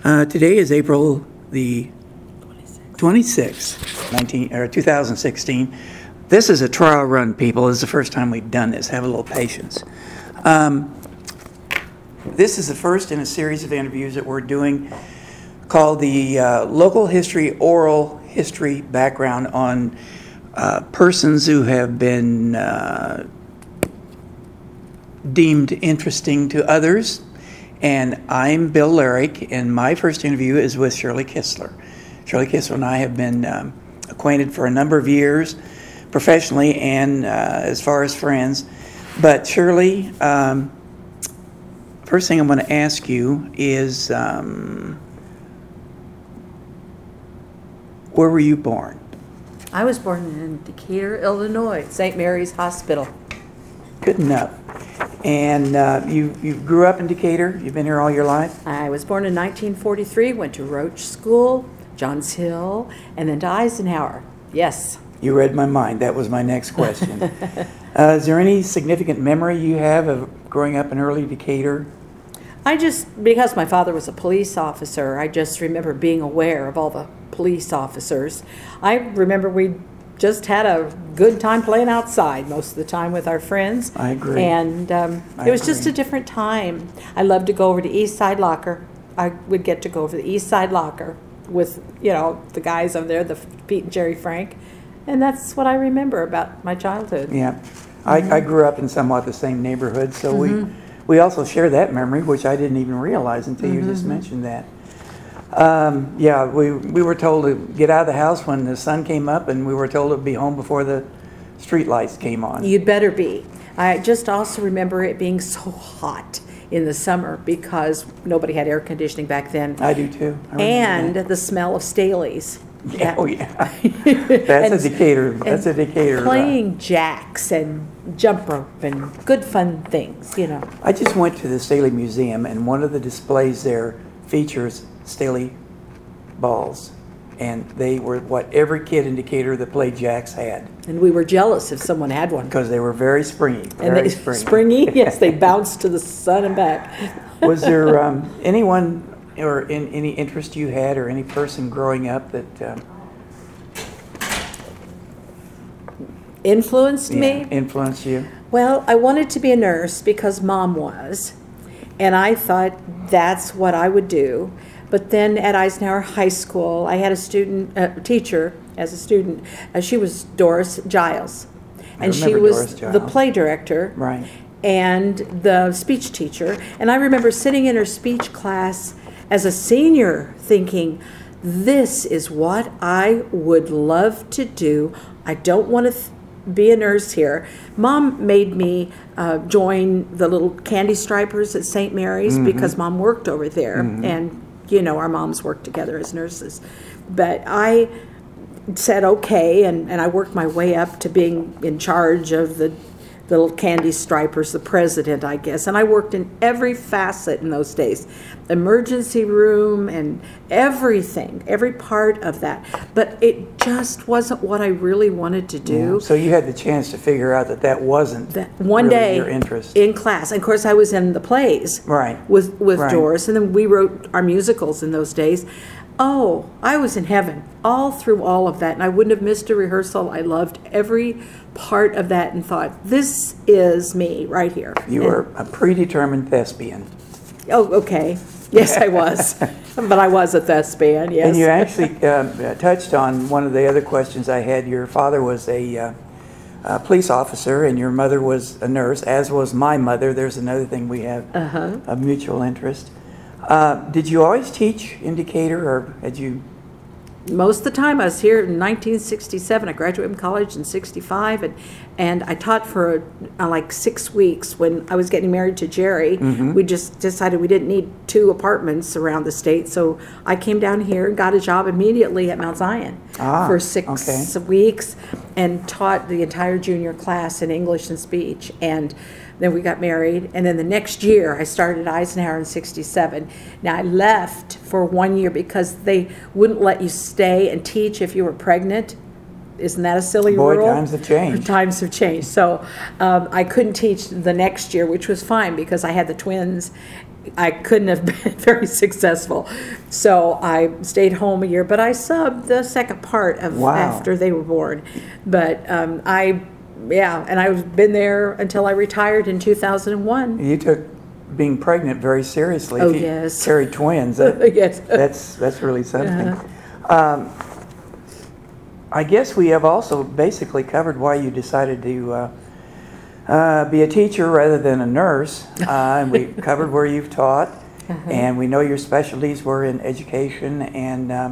Today is April the 26th, 2016. This is a trial run, people. This is the first time we've done this. Have a little patience. This is the first in a series of interviews that we're doing called the Local History Oral History Background on persons who have been deemed interesting to others. And I'm Bill Larrick, and my first interview is with Shirley Kistler. Shirley Kistler and I have been acquainted for a number of years, professionally and as far as friends. But Shirley, first thing I'm going to ask you is, where were you born? I was born in Decatur, Illinois, St. Mary's Hospital. Good enough. And you grew up in Decatur? You've been here all your life? I was born in 1943, went to Roach School, Johns Hill, and then to Eisenhower. Yes. You read my mind. That was my next question. Is there any significant memory you have of growing up in early Decatur? Because my father was a police officer, I just remember being aware of all the police officers. I remember we just had a good time playing outside most of the time with our friends. I agree. And it was just a different time. I loved to go over to East Side Locker. I would get to go over to the East Side Locker with, the guys over there, the Pete and Jerry Frank. And that's what I remember about my childhood. Yeah. Mm-hmm. I grew up in somewhat the same neighborhood, so we also share that memory, which I didn't even realize until you just mentioned that. We were told to get out of the house when the sun came up, and we were told to be home before the street lights came on. You'd better be. I just also remember it being so hot in the summer because nobody had air conditioning back then. I do too. And the smell of Staley's. Yeah, That's a Decatur. Playing jacks and jump rope and good fun things, I just went to the Staley Museum, and one of the displays there features Staley balls, and they were what every kid in Decatur that played jacks had. And we were jealous if someone had one. Because they were very springy. Springy? Yes, they bounced to the sun and back. Was there anyone or any interest you had or any person growing up that influenced me? Influenced you? Well, I wanted to be a nurse because Mom was, and I thought that's what I would do. But then at Eisenhower High School, I had a teacher as a student. She was Doris Giles. And she was the play director. Right. And the speech teacher. And I remember sitting in her speech class as a senior thinking, this is what I would love to do. I don't want to be a nurse here. Mom made me join the little candy stripers at St. Mary's because Mom worked over there. And our moms worked together as nurses. But I said okay, and I worked my way up to being in charge of the little candy stripers, the president, I guess. And I worked in every facet in those days. Emergency room and everything, every part of that. But it just wasn't what I really wanted to do. Yeah. So you had the chance to figure out that wasn't one really day your interest. In class. And of course, I was in the plays with Doris, and then we wrote our musicals in those days. Oh, I was in heaven all through all of that, and I wouldn't have missed a rehearsal. I loved every part of that and thought, this is me right here. You were a predetermined thespian. Oh, okay. Yes, I was. But I was a thespian, yes. And you actually touched on one of the other questions I had. Your father was a police officer, and your mother was a nurse, as was my mother. There's another thing we have of mutual interest. Did you always teach in Decatur, or had you? Most of the time. I was here in 1967. I graduated from college in 65, and I taught for like 6 weeks when I was getting married to Jerry. We just decided we didn't need 2 apartments around the state, so I came down here and got a job immediately at Mount Zion for 6 weeks and taught the entire junior class in English and speech. And then we got married, and then the next year I started Eisenhower in 67. Now I left for 1 year because they wouldn't let you stay and teach if you were pregnant. Isn't that a silly rule? Boy, times have changed. Times have changed. So I couldn't teach the next year, which was fine because I had the twins I couldn't have been very successful. So I stayed home a year, but I subbed the second part of Wow. after they were born. But and I've been there until I retired in 2001. You took being pregnant very seriously. Oh, If you yes. carried twins. Yes. That's really something. I guess we have also basically covered why you decided to be a teacher rather than a nurse. And we covered where you've taught, and we know your specialties were in education and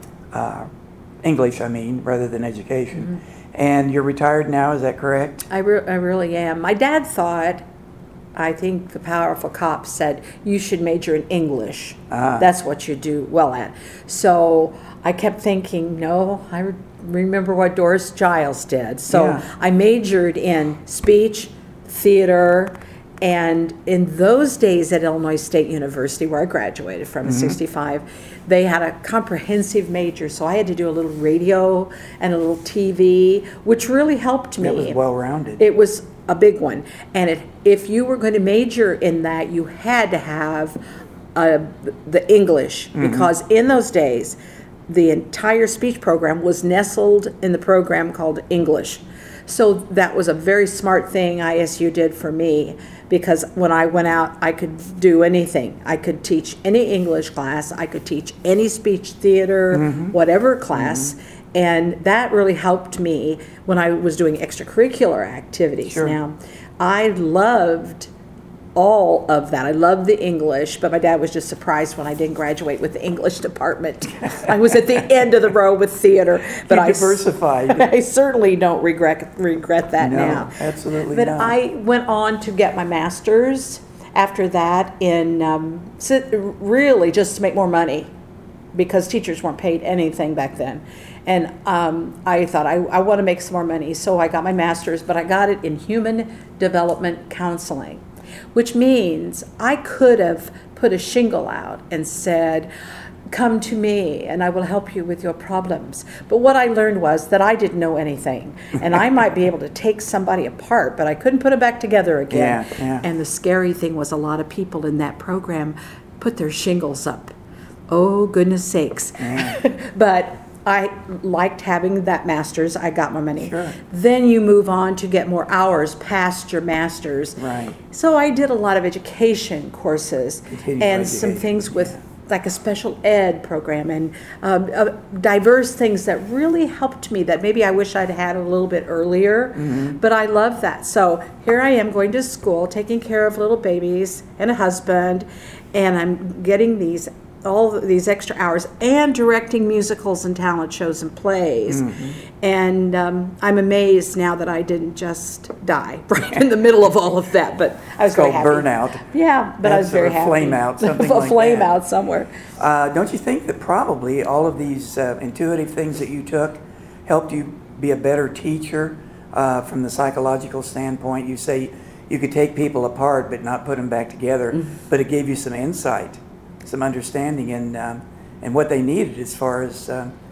English, rather than education. And you're retired now, is that correct? I really am. My dad thought, I think the powerful cop said, you should major in English. That's what you do well at. So I kept thinking, no, I remember what Doris Giles did. So Yeah. I majored in speech, theater, and in those days at Illinois State University, where I graduated from in '65, they had a comprehensive major. So I had to do a little radio and a little TV, which really helped me. It was well-rounded. It was a big one. And if you were going to major in that, you had to have the English, because in those days, the entire speech program was nestled in the program called English. So that was a very smart thing ISU did for me, because when I went out, I could do anything. I could teach any English class. I could teach any speech theater, whatever class. And that really helped me when I was doing extracurricular activities. Sure. Now, I loved all of that. I loved the English, but my dad was just surprised when I didn't graduate with the English department. I was at the end of the row with theater, but You diversified. I certainly don't regret that No, now. absolutely But not. I went on to get my master's after that in really just to make more money, because teachers weren't paid anything back then. And I thought, I want to make some more money. So I got my master's, but I got it in human development counseling, which means I could have put a shingle out and said, come to me and I will help you with your problems. But what I learned was that I didn't know anything. And I might be able to take somebody apart, but I couldn't put them back together again. Yeah. And the scary thing was a lot of people in that program put their shingles up. Oh, goodness sakes. But I liked having that master's. I got my money. Sure. Then you move on to get more hours past your master's. Right. So I did a lot of education courses Continuing and some education, things with like a special ed program and diverse things that really helped me that maybe I wish I'd had a little bit earlier. But I love that. So here I am going to school, taking care of little babies and a husband, and I'm getting all these extra hours and directing musicals and talent shows and plays. And I'm amazed now that I didn't just die right in the middle of all of that. But I was It's very called happy. burnout. Yeah, but I was That's very a happy. flame out, something a like flame that. out somewhere. Don't you think that probably all of these intuitive things that you took helped you be a better teacher from the psychological standpoint? You say you could take people apart but not put them back together, but it gave you some insight, some understanding, and what they needed as far as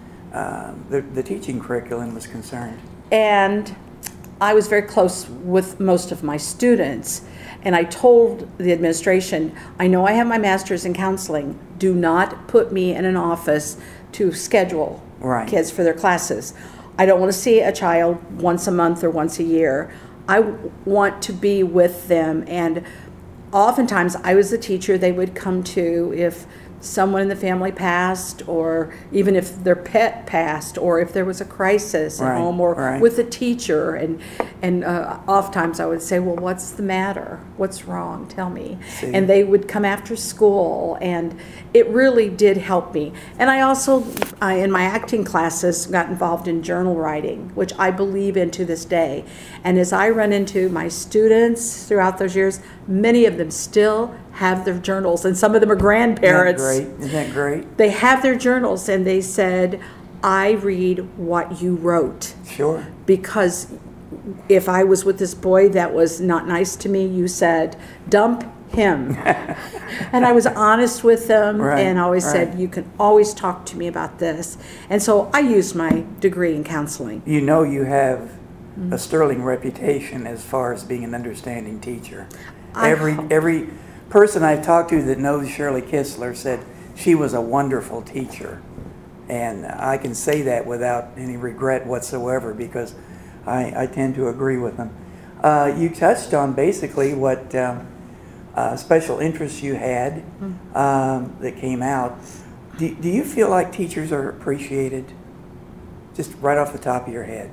the teaching curriculum was concerned. And I was very close with most of my students. And I told the administration, I know I have my master's in counseling. Do not put me in an office to schedule kids for their classes. I don't want to see a child once a month or once a year. I want to be with them. And oftentimes I was the teacher they would come to if someone in the family passed, or even if their pet passed, or if there was a crisis at home, or with a teacher. And oftentimes I would say, well, what's the matter? What's wrong? Tell me. And they would come after school, and it really did help me. And I also, in my acting classes, got involved in journal writing, which I believe in to this day. And as I run into my students throughout those years, many of them still have their journals, and some of them are grandparents. Isn't that great? They have their journals, and they said, I read what you wrote. Sure. Because if I was with this boy that was not nice to me, you said, dump him. And I was honest with them, and always said, you can always talk to me about this. And so I used my degree in counseling. You know you have a sterling reputation as far as being an understanding teacher. Every person I've talked to that knows Shirley Kistler said she was a wonderful teacher. And I can say that without any regret whatsoever because I tend to agree with them. You touched on basically what special interests you had that came out. Do you feel like teachers are appreciated? Just right off the top of your head.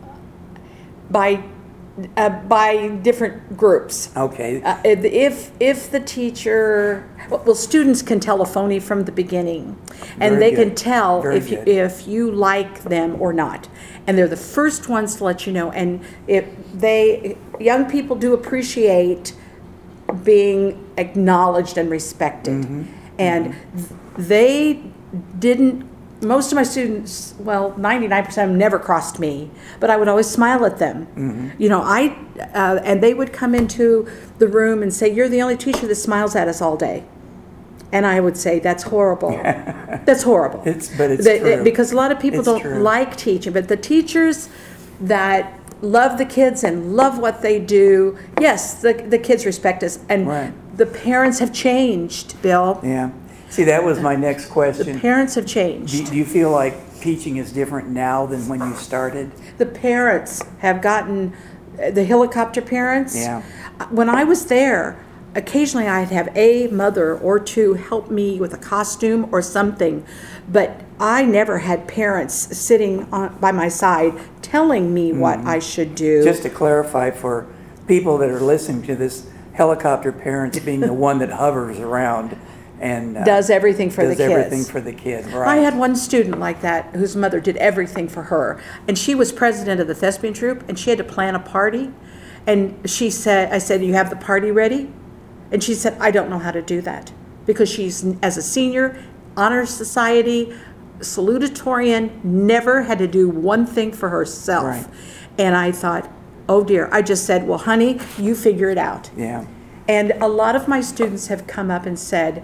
By different groups. Okay. If the teacher, well, students can tell a phony from the beginning, and Very they good. can tell Very if good. if you like them or not, and they're the first ones to let you know. And young people do appreciate being acknowledged and respected, and they didn't. Most of my students, well, 99% of them never crossed me, but I would always smile at them. You know, and they would come into the room and say, "You're the only teacher that smiles at us all day." And I would say, "That's horrible. That's horrible." But it's true. Because a lot of people It's don't true. like teaching, but the teachers that love the kids and love what they do, yes, the kids respect us. And Right. the parents have changed, Bill. Yeah. See, that was my next The question. parents have changed. Do you feel like teaching is different now than when you started? The parents have gotten, the helicopter parents. Yeah. When I was there, occasionally I'd have a mother or two help me with a costume or something, but I never had parents sitting by my side telling me what I should do. Just to clarify for people that are listening to this, helicopter parents being the one that hovers around and does everything for the does kids. everything for the kid, right? I had one student like that whose mother did everything for her. And she was president of the thespian troupe, and she had to plan a party. And she said, I said, "You have the party ready?" And she said, "I don't know how to do that." Because she's, as a senior, honor society, salutatorian, never had to do one thing for herself. Right. And I thought, oh dear. I just said, "Well, honey, you figure it out." Yeah. And a lot of my students have come up and said,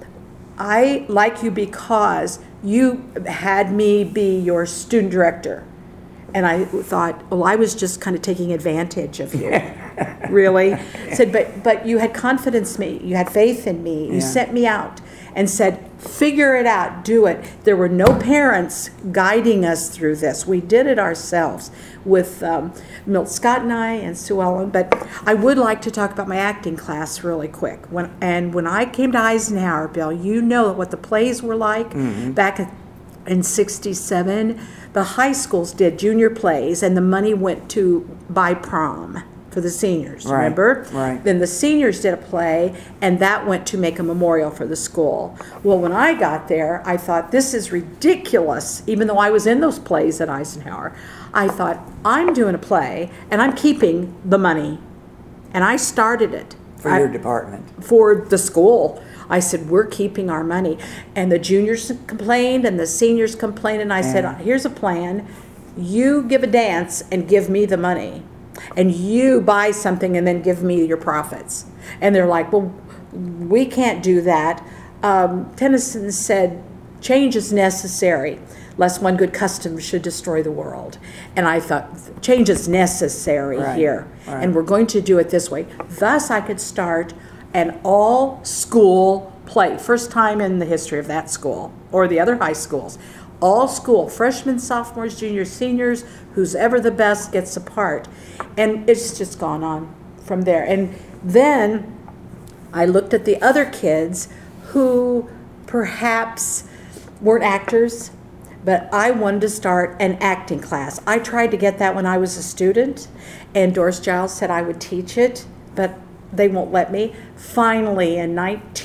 "I like you because you had me be your student director." And I thought, well, I was just kind of taking advantage of you. Really? Said, but you had confidence in me. You had faith in me. You Yeah. sent me out and said, "Figure it out, do it." There were no parents guiding us through this. We did it ourselves with Milt Scott and I and Sue Ellen. But I would like to talk about my acting class really quick. When I came to Eisenhower, Bill, you know what the plays were like back in '67. The high schools did junior plays, and the money went to buy prom for the seniors, Right, remember? right. Then the seniors did a play, and that went to make a memorial for the school. Well, when I got there, I thought, this is ridiculous. Even though I was in those plays at Eisenhower, I thought, I'm doing a play, and I'm keeping the money. And I started it. For your department. For the school. I said, we're keeping our money. And the juniors complained, and the seniors complained, and I said, here's a plan. You give a dance and give me the money. And you buy something and then give me your profits. And they're like, well, we can't do that. Tennyson said, change is necessary, lest one good custom should destroy the world. And I thought, change is necessary here. Right. And we're going to do it this way. Thus, I could start an all-school play. First time in the history of that school, or the other high schools. All school, freshmen, sophomores, juniors, seniors, who's ever the best gets a part. And it's just gone on from there. And then I looked at the other kids who perhaps weren't actors, but I wanted to start an acting class. I tried to get that when I was a student, and Doris Giles said I would teach it, but they won't let me. Finally, in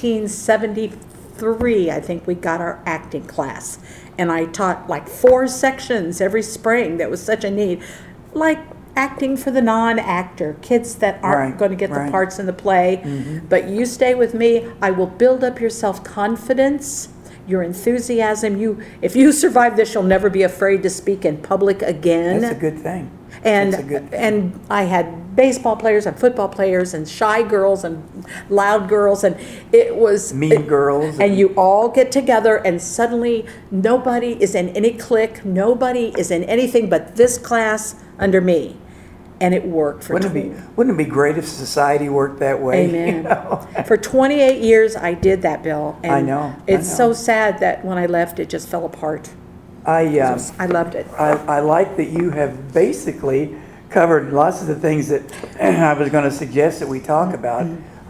1973, I think we got our acting class. And I taught like 4 sections every spring. That was such a need. Like acting for the non-actor, kids that aren't going to get the parts in the play. But you stay with me, I will build up your self-confidence, your enthusiasm. If you survive this, you'll never be afraid to speak in public again. That's a good thing. And That's a good thing. and I had baseball players and football players and shy girls and loud girls, and it was Mean girls. And you all get together, and suddenly nobody is in any clique, nobody is in anything but this class under me. and it worked for Wouldn't it be great if society worked that way? Amen. You know? For 28 years, I did that, Bill. And I know. It's so sad that when I left, it just fell apart. I loved it. I like that you have basically covered lots of the things that I was going to suggest that we talk about.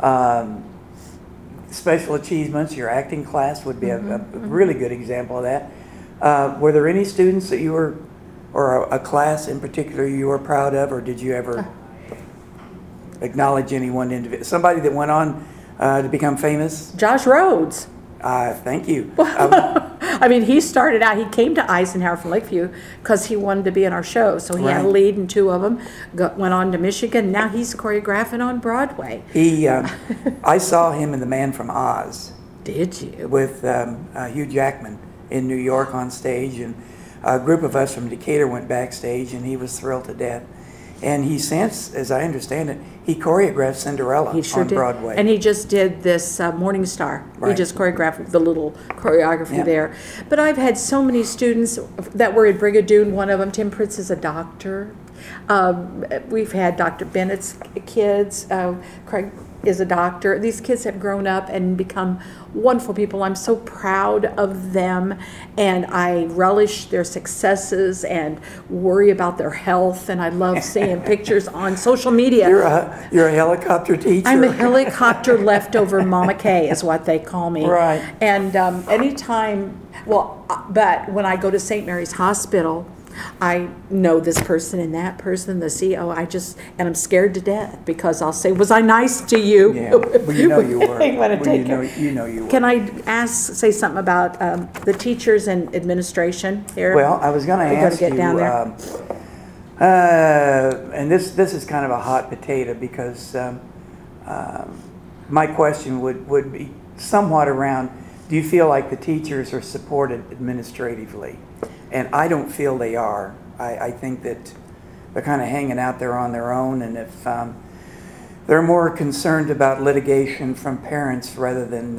Special achievements, your acting class would be a really good example of that. Were there any students that you were, or a class in particular you were proud of, or did you ever acknowledge any one individual? Somebody that went on to become famous? Josh Rhodes. Thank you. I mean, he started out, he came to Eisenhower from Lakeview because he wanted to be in our show. So he had a lead in 2 of them, went on to Michigan. Now he's choreographing on Broadway. I saw him in The Man from Oz. Did you? With Hugh Jackman in New York on stage. And a group of us from Decatur went backstage, and he was thrilled to death. And he since, as I understand it, he choreographed Cinderella on Broadway. And he just did this Morning Star. Right. He just choreographed the little choreography there. But I've had so many students that were in Brigadoon. One of them, Tim Pritz, is a doctor. We've had Dr. Bennett's kids. Craig is a doctor. These kids have grown up and become wonderful people. I'm so proud of them, and I relish their successes and worry about their health, and I love seeing pictures on social media. You're a helicopter teacher. I'm a helicopter leftover Mama K is what they call me. Right. And but when I go to St. Mary's Hospital, I know this person and that person, the CEO. And I'm scared to death because I'll say, "Was I nice to you?" Yeah, well, you know you were. You know you were. Can I say something about the teachers and administration here? Well, I was going to ask you. Down there. And this is kind of a hot potato because my question would be somewhat around: do you feel like the teachers are supported administratively? And I don't feel they are. I think that they're kind of hanging out there on their own, and if they're more concerned about litigation from parents rather than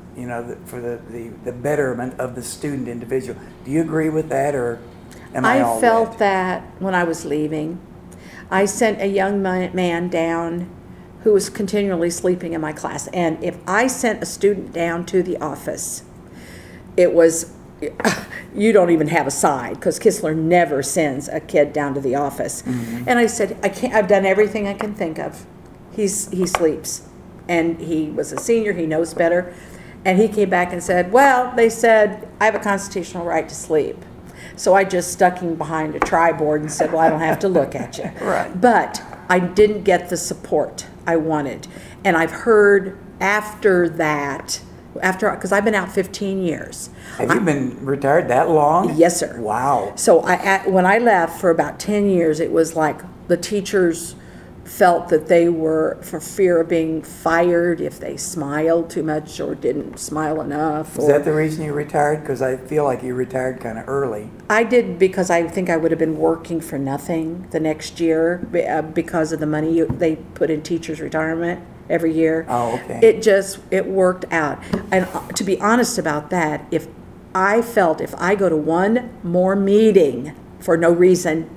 for the betterment of the student individual. Do you agree with that, or am I all felt red? that when I was leaving. I sent a young man down who was continually sleeping in my class, and if I sent a student down to the office, it was you don't even have a side, because Kistler never sends a kid down to the office. Mm-hmm. And I said, I've done everything I can think of. He sleeps. And he was a senior, he knows better. And he came back and said, well, they said, I have a constitutional right to sleep. So I just stuck him behind a tri-board and said, well, I don't have to look at you. Right. But I didn't get the support I wanted. And I've heard after that, because I've been out 15 years. Have you been retired that long? Yes, sir. Wow. So when I left for about 10 years, it was like the teachers felt that they were, for fear of being fired if they smiled too much or didn't smile enough. Is that the reason you retired? Because I feel like you retired kind of early. I did, because I think I would have been working for nothing the next year because of the money they put in teachers' retirement every year. Oh, okay. It worked out. And to be honest about that, if I go to one more meeting for no reason,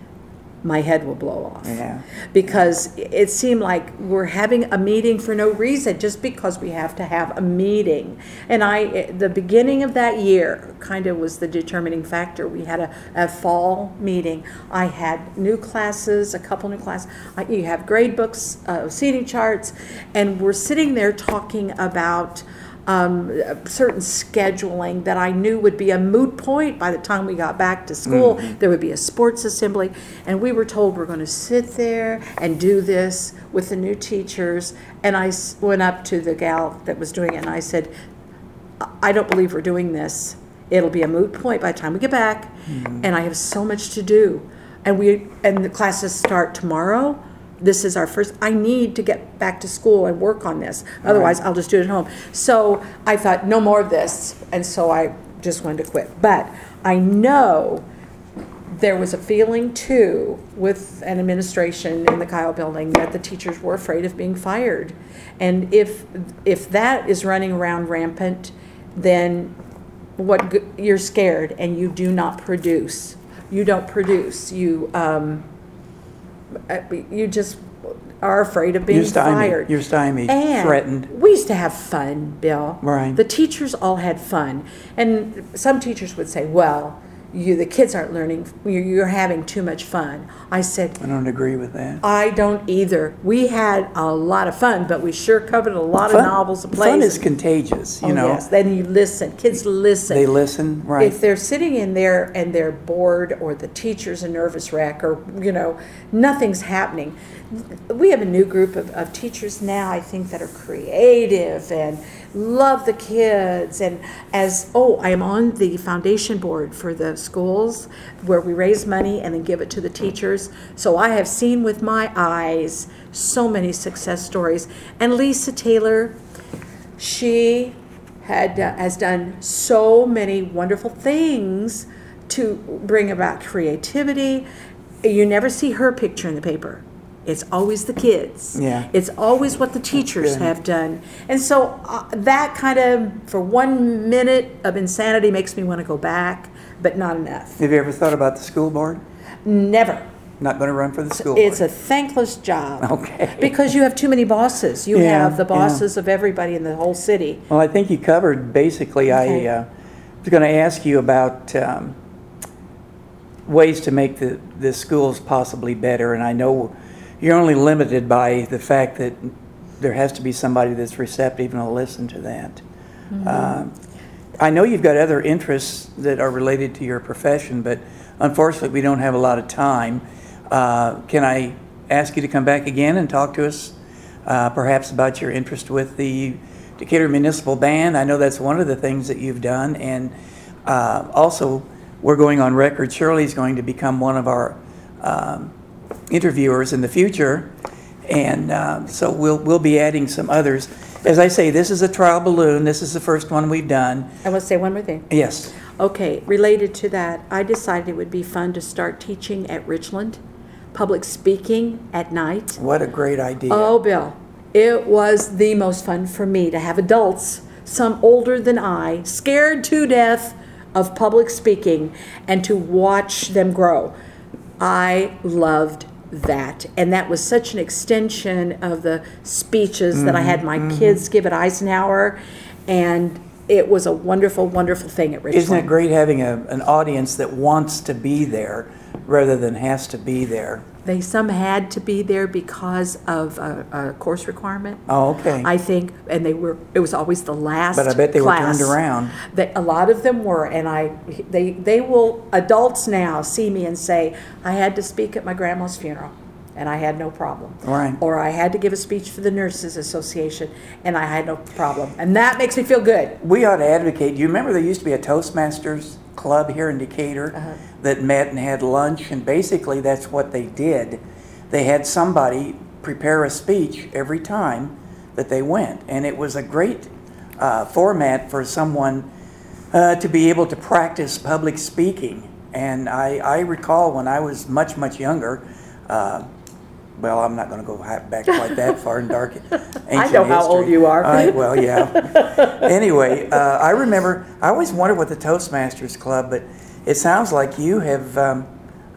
my head will blow off. Yeah. Because it seemed like we're having a meeting for no reason, just because we have to have a meeting. And the beginning of that year kind of was the determining factor. We had a fall meeting. I had new classes, a couple new classes. You have grade books, seating charts, and we're sitting there talking about certain scheduling that I knew would be a moot point by the time we got back to school. Mm-hmm. There would be a sports assembly, and we were told we're going to sit there and do this with the new teachers. And I went up to the gal that was doing it, and I said, I don't believe we're doing this. It'll be a moot point by the time we get back, mm-hmm. and I have so much to do. And the classes start tomorrow. This is our first, I need to get back to school and work on this. Otherwise, I'll just do it at home. So I thought, no more of this. And so I just wanted to quit. But I know there was a feeling, too, with an administration in the Kyle building that the teachers were afraid of being fired. And if that is running around rampant, then you're scared and you do not produce. You don't produce. you just are afraid of being fired. You're stymied, And threatened. we used to have fun, Bill. Right. The teachers all had fun. And some teachers would say, well, the kids aren't learning, you're having too much fun. I said, I don't agree with that. I don't either. We had a lot of fun, but we sure covered a lot of novels and plays. Fun is contagious, you know. Yes, then you listen. Kids listen. They listen, right. If they're sitting in there and they're bored, or the teacher's a nervous wreck, or, nothing's happening. We have a new group of teachers now, I think, that are creative and love the kids. And I am on the foundation board for the schools where we raise money and then give it to the teachers. So I have seen with my eyes so many success stories. And Lisa Taylor, she has done so many wonderful things to bring about creativity. You never see her picture in the paper. It's always the kids. Yeah. It's always what the teachers have done. And so that kind of, for 1 minute of insanity, makes me want to go back, but not enough. Have you ever thought about the school board? Never. Not going to run for the school board? It's a thankless job. Okay. Because you have too many bosses. You Yeah, have the bosses of everybody in the whole city. Well, I think you covered, basically, Okay. I was going to ask you about ways to make the schools possibly better, and I know you're only limited by the fact that there has to be somebody that's receptive and will listen to that. I know you've got other interests that are related to your profession, but unfortunately we don't have a lot of time. Can I ask you to come back again and talk to us perhaps about your interest with the Decatur Municipal Band? I know that's one of the things that you've done, and also we're going on record. Shirley's going to become one of our interviewers in the future, and so we'll be adding some others. As I say, this is a trial balloon. This is the first one we've done. I want to say one more thing. Yes. Okay, related to that, I decided it would be fun to start teaching at Richland, public speaking at night. What a great idea. Oh, Bill, it was the most fun for me to have adults, some older than I, scared to death of public speaking, and to watch them grow. I loved that. And that was such an extension of the speeches that I had my kids give at Eisenhower. And it was a wonderful, wonderful thing at Richland. Isn't it great having an audience that wants to be there rather than has to be there? Some had to be there because of a course requirement. Oh, okay. I think, and it was always the last But I bet they class. were turned around. A lot of them were, and they will, adults now see me and say, I had to speak at my grandma's funeral, and I had no problem. Right. Or I had to give a speech for the Nurses Association, and I had no problem. And that makes me feel good. We ought to advocate. Do you remember there used to be a Toastmasters club here in Decatur that met and had lunch, and basically that's what they did. They had somebody prepare a speech every time that they went, and it was a great format for someone to be able to practice public speaking. And I recall when I was much, much younger, well, I'm not going to go back quite that far in dark ancient I know how history. old you are. Well, yeah. Anyway, I remember, I always wondered what the Toastmasters Club, but it sounds like you have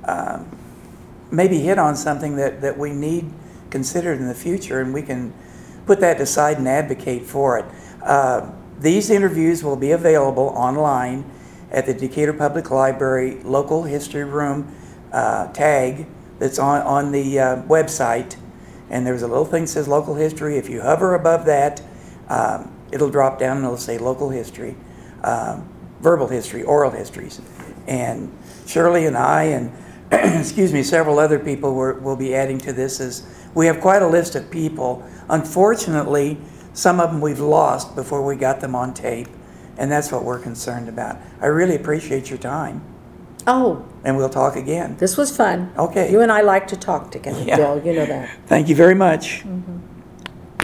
maybe hit on something that we need considered in the future, and we can put that aside and advocate for it. These interviews will be available online at the Decatur Public Library Local History Room tag that's on the website, and there's a little thing that says local history. If you hover above that, it'll drop down and it'll say local history, verbal history, oral histories. And Shirley and I and excuse me, several other people will be adding to this, as we have quite a list of people. Unfortunately, some of them we've lost before we got them on tape, and that's what we're concerned about. I really appreciate your time. Oh, And we'll talk again. this was fun. Okay. You and I like to talk together, Yeah. Bill. You know that. Thank you very much. Mm-hmm.